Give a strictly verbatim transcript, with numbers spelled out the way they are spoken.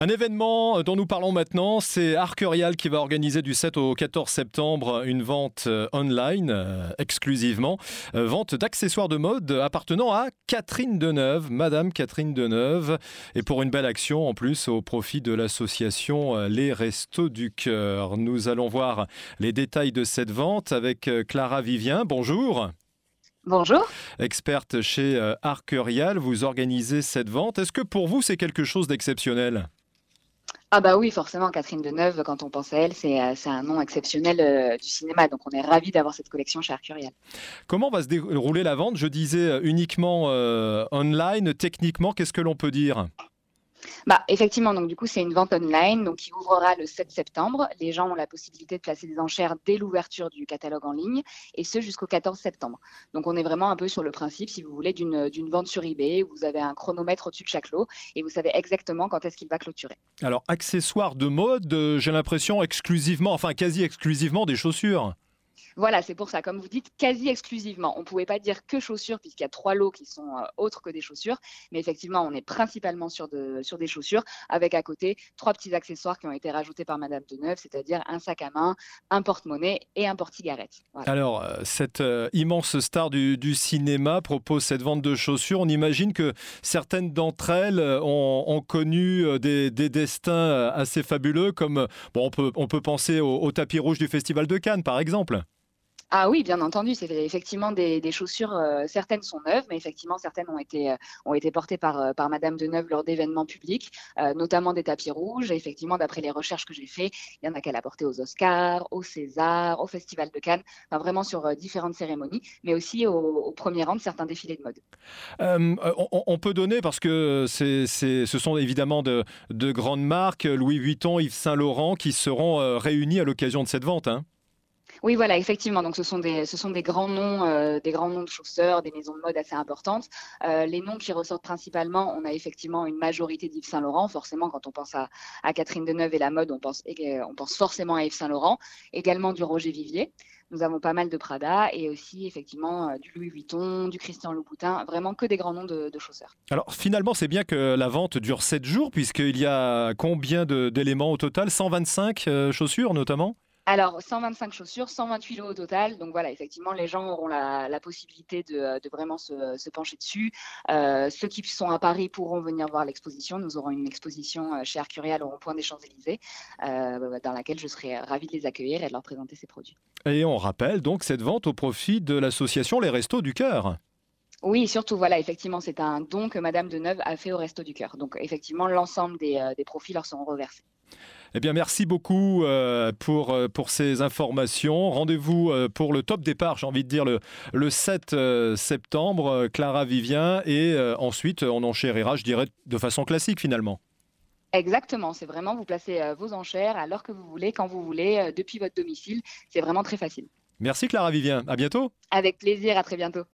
Un événement dont nous parlons maintenant, c'est Arcurial qui va organiser du sept au quatorze septembre une vente euh, online euh, exclusivement. Euh, vente d'accessoires de mode appartenant à Catherine Deneuve, Madame Catherine Deneuve. Et pour une belle action en plus au profit de l'association euh, Les Restos du Cœur. Nous allons voir les détails de cette vente avec euh, Clara Vivien. Bonjour. Bonjour. Experte chez euh, Arcurial, vous organisez cette vente. Est-ce que pour vous c'est quelque chose d'exceptionnel ? Ah bah oui, forcément, Catherine Deneuve, quand on pense à elle, c'est euh, c'est un nom exceptionnel euh, du cinéma. Donc on est ravis d'avoir cette collection chez Arcurial. Comment va se dérouler la vente ? Je disais euh, uniquement euh, online. Techniquement, qu'est-ce que l'on peut dire ? Bah effectivement, donc du coup c'est une vente online donc qui ouvrira le sept septembre. Les gens ont la possibilité de placer des enchères dès l'ouverture du catalogue en ligne et ce jusqu'au quatorze septembre. Donc on est vraiment un peu sur le principe, si vous voulez, d'une d'une vente sur eBay où vous avez un chronomètre au-dessus de chaque lot et vous savez exactement quand est-ce qu'il va clôturer. Alors, accessoires de mode, euh, j'ai l'impression exclusivement, enfin quasi exclusivement des chaussures. Voilà, c'est pour ça, comme vous dites, quasi exclusivement. On ne pouvait pas dire que chaussures, puisqu'il y a trois lots qui sont euh, autres que des chaussures. Mais effectivement, on est principalement sur, de, sur des chaussures, avec à côté trois petits accessoires qui ont été rajoutés par Madame Deneuve, c'est-à-dire un sac à main, un porte-monnaie et un porte-cigarette. Voilà. Alors, euh, cette euh, immense star du, du cinéma propose cette vente de chaussures. On imagine que certaines d'entre elles euh, ont, ont connu euh, des, des destins euh, assez fabuleux, comme euh, bon, on peut, on peut penser au, au tapis rouge du Festival de Cannes, par exemple. Ah oui, bien entendu, c'est effectivement des, des chaussures, euh, certaines sont neuves, mais effectivement certaines ont été, euh, ont été portées par, euh, par Madame Deneuve lors d'événements publics, euh, notamment des tapis rouges. Et effectivement, d'après les recherches que j'ai faites, il y en a qu'elle a porté aux Oscars, au César, au Festival de Cannes, enfin vraiment sur euh, différentes cérémonies, mais aussi au, au premier rang de certains défilés de mode. Euh, on, on peut donner, parce que c'est, c'est, ce sont évidemment de, de grandes marques, Louis Vuitton, Yves Saint Laurent, qui seront euh, réunis à l'occasion de cette vente, hein. Oui, voilà, effectivement. Donc, ce sont des, ce sont des grands noms, euh, des grands noms de chausseurs, des maisons de mode assez importantes. Euh, les noms qui ressortent principalement, on a effectivement une majorité d'Yves Saint Laurent. Forcément, quand on pense à, à Catherine Deneuve et la mode, on pense, on pense forcément à Yves Saint Laurent. Également du Roger Vivier. Nous avons pas mal de Prada et aussi effectivement euh, du Louis Vuitton, du Christian Louboutin. Vraiment que des grands noms de, de chausseurs. Alors finalement, c'est bien que la vente dure sept jours, puisqu'il y a combien de- d'éléments au total ? cent vingt-cinq euh, chaussures notamment ? Alors, cent vingt-cinq chaussures, cent vingt-huit lots au total. Donc voilà, effectivement, les gens auront la, la possibilité de, de vraiment se, se pencher dessus. Euh, ceux qui sont à Paris pourront venir voir l'exposition. Nous aurons une exposition euh, chez Arcurial au rond-point des Champs-Élysées, euh, dans laquelle je serai ravie de les accueillir et de leur présenter ces produits. Et on rappelle donc cette vente au profit de l'association Les Restos du Cœur. Oui, surtout, voilà, effectivement, c'est un don que Madame Deneuve a fait au Resto du Cœur. Donc, effectivement, l'ensemble des, euh, des profits leur seront reversés. Eh bien, merci beaucoup euh, pour, euh, pour ces informations. Rendez-vous euh, pour le top départ, j'ai envie de dire, le, le sept euh, septembre, euh, Clara Vivien. Et euh, ensuite, on enchérira, je dirais, de façon classique finalement. Exactement, c'est vraiment, vous placez euh, vos enchères à l'heure que vous voulez, quand vous voulez, euh, depuis votre domicile. C'est vraiment très facile. Merci Clara Vivien, à bientôt. Avec plaisir, à très bientôt.